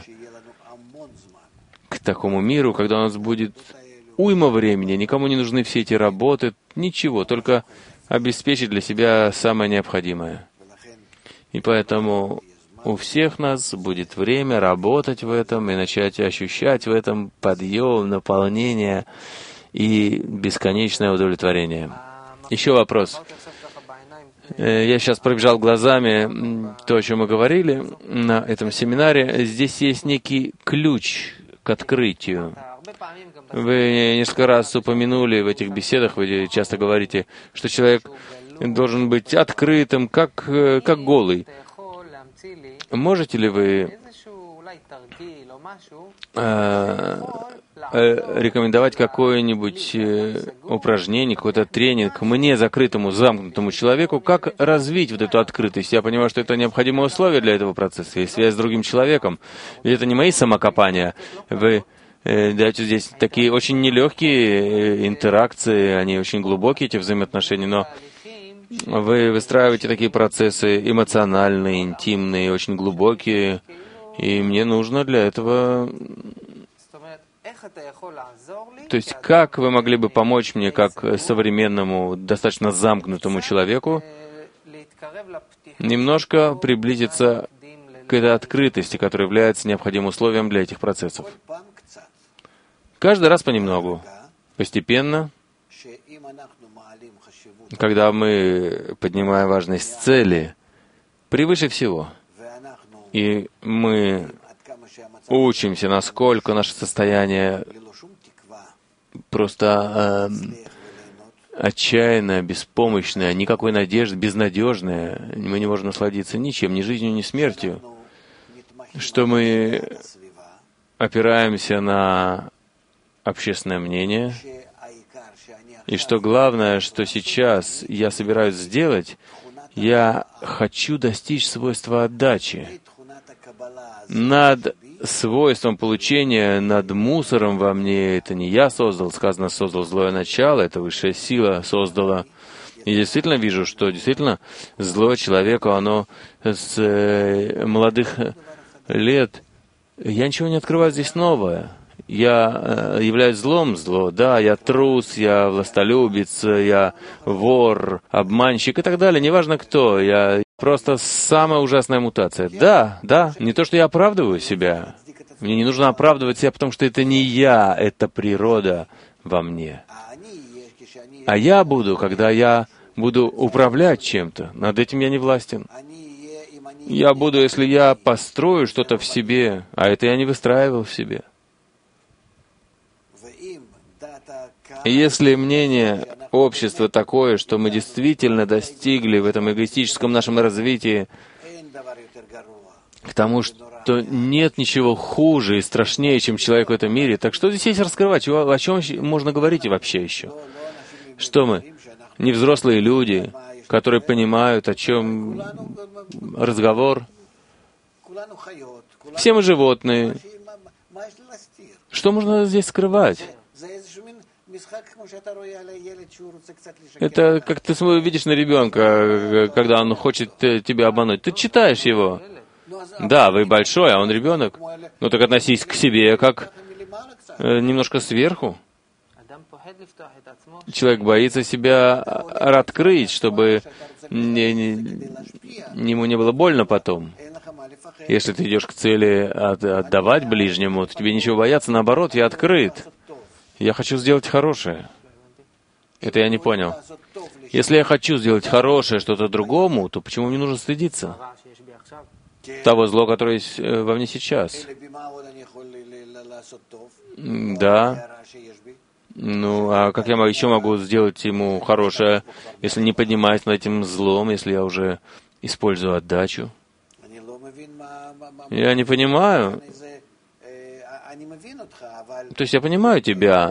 к такому миру, когда у нас будет уйма времени, никому не нужны все эти работы, ничего, только обеспечить для себя самое необходимое. И поэтому у всех нас будет время работать в этом и начать ощущать в этом подъем, наполнение и бесконечное удовлетворение. Еще вопрос. Я сейчас пробежал глазами то, о чем мы говорили на этом семинаре. Здесь есть некий ключ к открытию. Вы несколько раз упомянули в этих беседах, вы часто говорите, что человек должен быть открытым, как голый. Можете ли вы рекомендовать какое-нибудь упражнение, какой-то тренинг мне, закрытому, замкнутому человеку, как развить вот эту открытость? Я понимаю, что это необходимое условие для этого процесса, и связь с другим человеком. Ведь это не мои самокопания. Вы даете здесь такие очень нелегкие интеракции, они очень глубокие, эти взаимоотношения, но вы выстраиваете такие процессы эмоциональные, интимные, очень глубокие, и мне нужно для этого... То есть, как вы могли бы помочь мне, как современному, достаточно замкнутому человеку, немножко приблизиться к этой открытости, которая является необходимым условием для этих процессов? Каждый раз понемногу, постепенно, когда мы поднимаем важность цели превыше всего, и мы учимся, насколько наше состояние просто отчаянное, беспомощное, никакой надежды, безнадежное, мы не можем насладиться ничем, ни жизнью, ни смертью, что мы опираемся на общественное мнение, и что главное, что сейчас я собираюсь сделать, я хочу достичь свойства отдачи. Над свойством получения, над мусором во мне, это не я создал, сказано, создал злое начало, это высшая сила создала. И действительно вижу, что действительно злое человеку, оно с молодых лет, я ничего не открываю здесь новое. Я являюсь зло, да, я трус, я властолюбец, я вор, обманщик и так далее, неважно кто, я просто самая ужасная мутация. Да, не то, что я оправдываю себя, мне не нужно оправдывать себя, потому что это не я, это природа во мне. А я буду, когда я буду управлять чем-то, над этим я не властен. Я буду, если я построю что-то в себе, а это я не выстраивал в себе. И если мнение общества такое, что мы действительно достигли в этом эгоистическом нашем развитии к тому, что нет ничего хуже и страшнее, чем человек в этом мире, так что здесь есть раскрывать? О чем можно говорить и вообще еще? Что мы? Не взрослые люди, которые понимают, о чем разговор. Все мы животные. Что можно здесь скрывать? Это как ты видишь на ребенка, когда он хочет тебя обмануть. Ты читаешь его. Да, вы большой, а он ребенок. Ну так относись к себе как немножко сверху. Человек боится себя открыть, чтобы ему не было больно потом. Если ты идешь к цели отдавать ближнему, то тебе ничего бояться, наоборот, я открыт. Я хочу сделать хорошее. Это я не понял. Если я хочу сделать хорошее что-то другому, то почему мне нужно стыдиться того зла, которое есть во мне сейчас? Да. Ну, а как я еще могу сделать ему хорошее, если не поднимаюсь над этим злом, если я уже использую отдачу? Я не понимаю. То есть я понимаю тебя,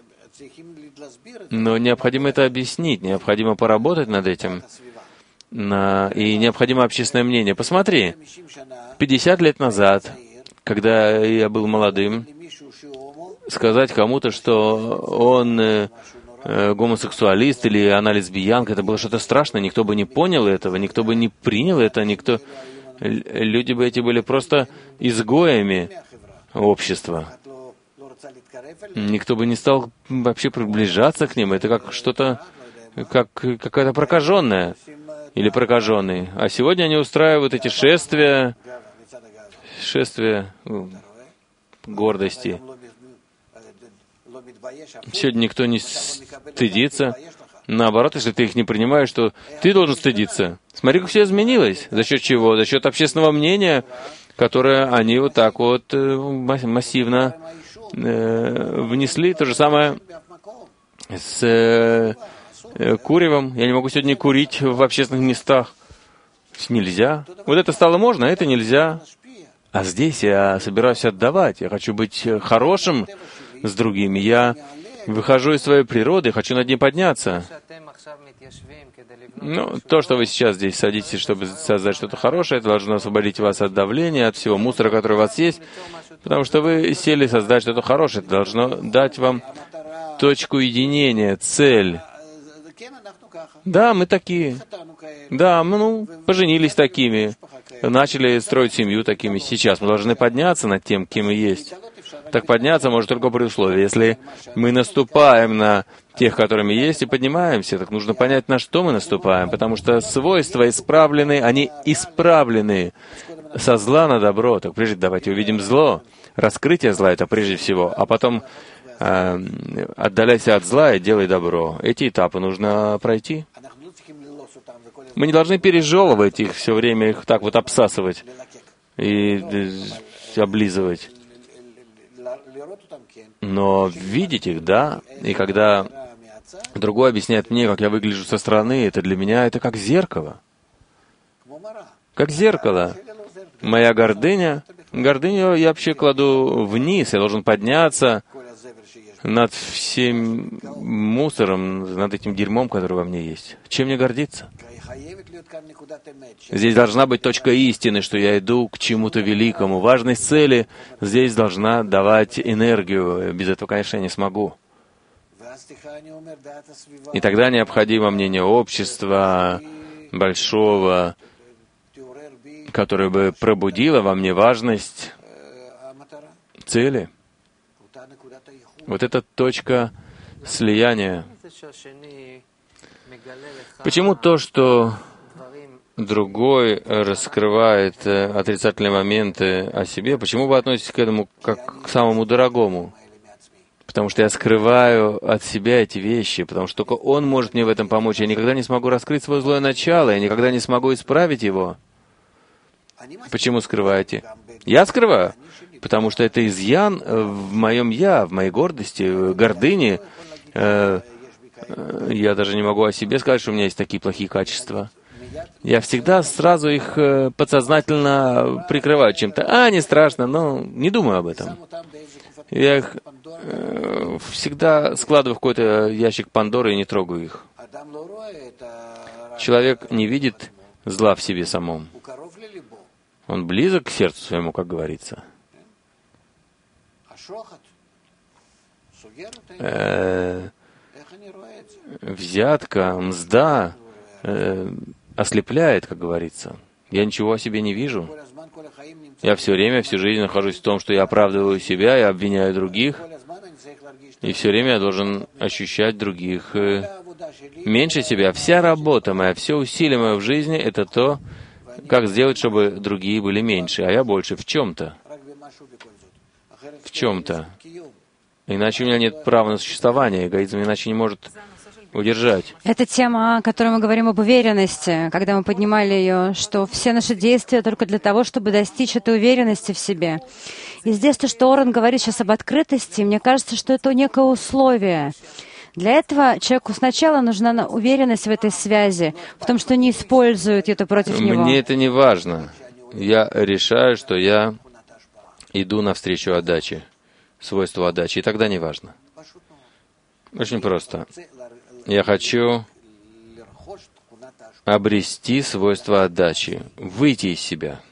но необходимо это объяснить, необходимо поработать над этим, и необходимо общественное мнение. Посмотри, 50 лет назад, когда я был молодым, сказать кому-то, что он гомосексуалист или она лесбиянка, это было что-то страшное, никто бы не понял этого, никто бы не принял это, люди бы эти были просто изгоями общества. Никто бы не стал вообще приближаться к ним. Это как что-то, как какая-то прокаженная или прокаженный. А сегодня они устраивают эти шествия гордости. Сегодня никто не стыдится. Наоборот, если ты их не принимаешь, то ты должен стыдиться. Смотри, как все изменилось. За счет чего? За счет общественного мнения, которое они вот так вот массивно внесли. То же самое с куревом. Я не могу сегодня курить в общественных местах. Нельзя. Вот это стало можно, а это нельзя. А здесь я собираюсь отдавать. Я хочу быть хорошим с другими. Я выхожу из своей природы, хочу над ней подняться. Ну, то, что вы сейчас здесь садитесь, чтобы создать что-то хорошее, это должно освободить вас от давления, от всего мусора, который у вас есть, потому что вы сели создать что-то хорошее. Это должно дать вам точку единения, цель. Да, мы такие. Да, мы, поженились такими, начали строить семью такими. Сейчас мы должны подняться над тем, кем мы есть. Так подняться может только при условии, если мы наступаем на тех, которыми есть, и поднимаемся, так нужно понять, на что мы наступаем, потому что свойства исправлены, они исправлены со зла на добро. Так прежде давайте увидим зло. Раскрытие зла — это прежде всего, а потом отдаляйся от зла и делай добро. Эти этапы нужно пройти. Мы не должны пережевывать их все время, их так вот обсасывать и облизывать. Но видеть их, да, и когда другой объясняет мне, как я выгляжу со стороны, это для меня это как зеркало. Как зеркало. Моя гордыню я вообще кладу вниз, я должен подняться над всем мусором, над этим дерьмом, который во мне есть. Чем мне гордиться? Здесь должна быть точка истины, что я иду к чему-то великому. Важность цели здесь должна давать энергию. Без этого, конечно, я не смогу. И тогда необходимо мнение общества большого, которое бы пробудило во мне важность цели. Вот эта точка слияния. Почему то, что другой раскрывает отрицательные моменты о себе, почему вы относитесь к этому как к самому дорогому? Потому что я скрываю от себя эти вещи, потому что только он может мне в этом помочь. Я никогда не смогу раскрыть свое злое начало, я никогда не смогу исправить его. Почему скрываете? Я скрываю, потому что это изъян в моем «я», в моей гордости, в гордыне. Я даже не могу о себе сказать, что у меня есть такие плохие качества. Я всегда сразу их подсознательно прикрываю чем-то. Не страшно, но не думаю об этом. Я их всегда складываю в какой-то ящик Пандоры и не трогаю их. Человек не видит зла в себе самом. Он близок к сердцу своему, как говорится. Взятка, мзда ослепляет, как говорится. Я ничего о себе не вижу. Я все время, всю жизнь нахожусь в том, что я оправдываю себя, я обвиняю других, и все время я должен ощущать других меньше себя. Вся работа моя, все усилия мое в жизни — это то, как сделать, чтобы другие были меньше, а я больше в чем-то. В чем-то. Иначе у меня нет права на существование. Эгоизм иначе не может удержать. Это тема, о которой мы говорим об уверенности, когда мы поднимали ее, что все наши действия только для того, чтобы достичь этой уверенности в себе. И здесь то, что Орен говорит сейчас об открытости, мне кажется, что это некое условие. Для этого человеку сначала нужна уверенность в этой связи, в том, что не используют это против него. Мне это не важно. Я решаю, что я иду навстречу отдаче, свойству отдачи, и тогда не важно. Очень просто. Я хочу обрести свойство отдачи, выйти из себя.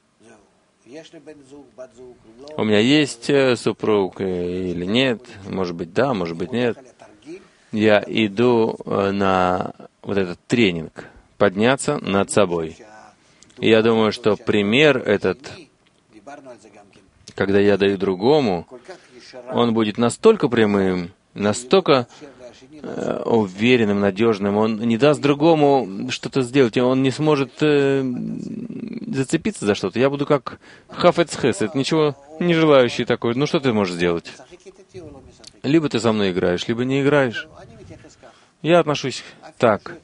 У меня есть супруг или нет, может быть да, может быть нет. Я иду на вот этот тренинг, подняться над собой. И я думаю, что пример этот, когда я даю другому, он будет настолько прямым, настолько уверенным, надежным, он не даст другому что-то сделать, он не сможет зацепиться за что-то. Я буду как хафец хесед, ничего не желающий такой. Ну что ты можешь сделать? Либо ты со мной играешь, либо не играешь. Я отношусь так.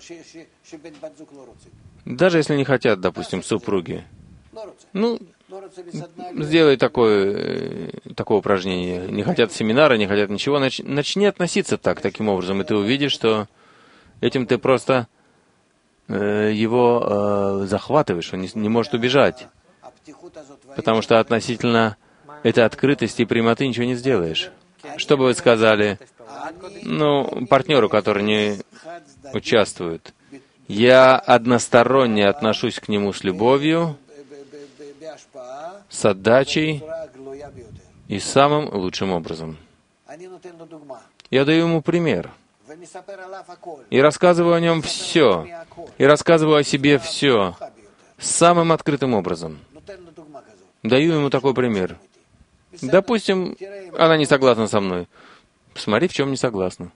Даже если не хотят, допустим, супруги. Ну, сделай такое упражнение. Не хотят семинара, не хотят ничего. Начни относиться таким образом, и ты увидишь, что этим ты просто его захватываешь, он не может убежать. Потому что относительно этой открытости и прямоты ничего не сделаешь. Что бы вы сказали, партнеру, который не участвует? Я односторонне отношусь к нему с любовью, с отдачей и самым лучшим образом. Я даю ему пример. И рассказываю о нем все. И рассказываю о себе все. Самым открытым образом. Даю ему такой пример. Допустим, она не согласна со мной. Смотри, в чем не согласна.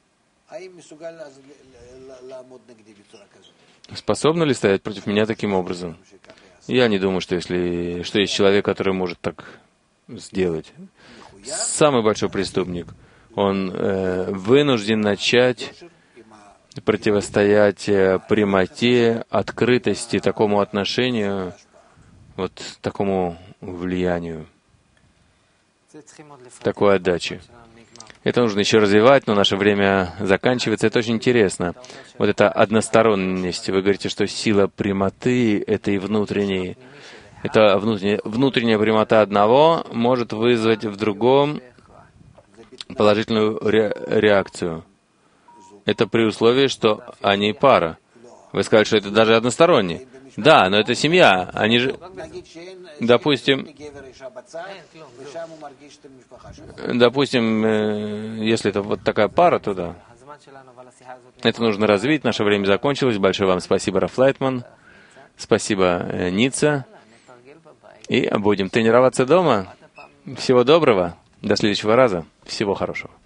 Способна ли стоять против меня таким образом? Я не думаю, что есть человек, который может так сделать. Самый большой преступник. Он вынужден начать противостоять прямоте, открытости, такому отношению, такому влиянию, такой отдаче. Это нужно еще развивать, но наше время заканчивается. Это очень интересно. Вот эта односторонность. Вы говорите, что сила прямоты — это и внутренняя. Это внутренняя прямота одного может вызвать в другом положительную реакцию. Это при условии, что они пара. Вы сказали, что это даже односторонне. Да, но это семья. Они же, допустим, если это вот такая пара, то да. Это нужно развить. Наше время закончилось. Большое вам спасибо, Раф Лайтман. Спасибо, Ницца. И будем тренироваться дома. Всего доброго. До следующего раза. Всего хорошего.